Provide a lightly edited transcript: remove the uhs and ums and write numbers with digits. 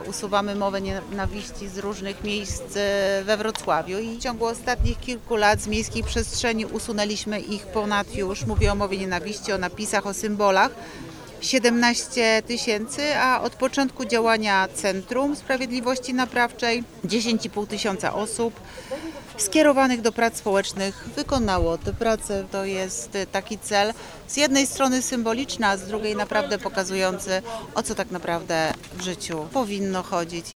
usuwamy mowę nienawiści z różnych miejsc we Wrocławiu i w ciągu ostatnich kilku lat z miejskiej przestrzeni usunęliśmy ich ponad już, mówię o mowie nienawiści, o napisach, o symbolach, 17 000, a od początku działania Centrum Sprawiedliwości Naprawczej 10,5 tysiąca osób skierowanych do prac społecznych wykonało tę pracę. To jest taki cel z jednej strony symboliczny, a z drugiej naprawdę pokazujący, o co tak naprawdę w życiu powinno chodzić.